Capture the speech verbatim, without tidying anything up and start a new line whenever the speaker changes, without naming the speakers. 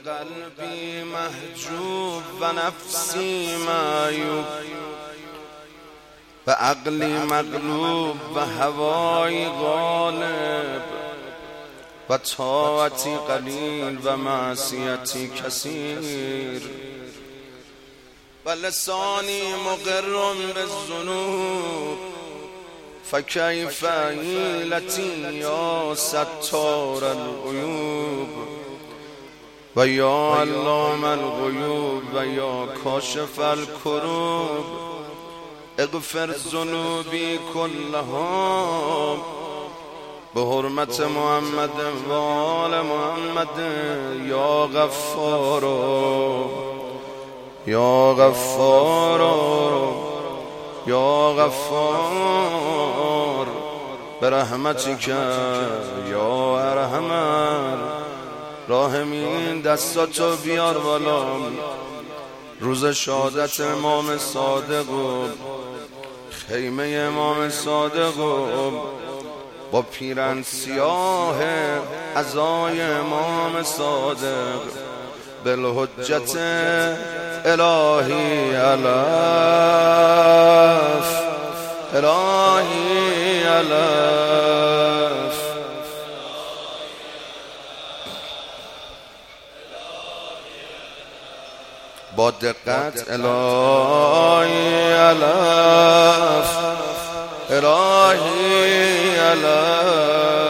قلبی محجوب و نفسی معیوب و عقلی مغلوب و هوایی غالب و طاعتی قلیل و معصیتی کثیر و لسانی مقر بالذنوب فکیف حیلتی یا ستار العیوب و یا علام الغیوب و یا کاشف الکروب اغفر ذنوبی کلها به حرمت محمد و آل محمد یا غفار یا غفار یا غفار برحمتک یا ارحم الراحمین. دستاتو بیار بالا. روز شهادت امام صادق و خیمه امام صادق و با پیرن سیاه عزای امام صادق بالحجت الهی الف الهی الف با دقت الهی الف الهی الف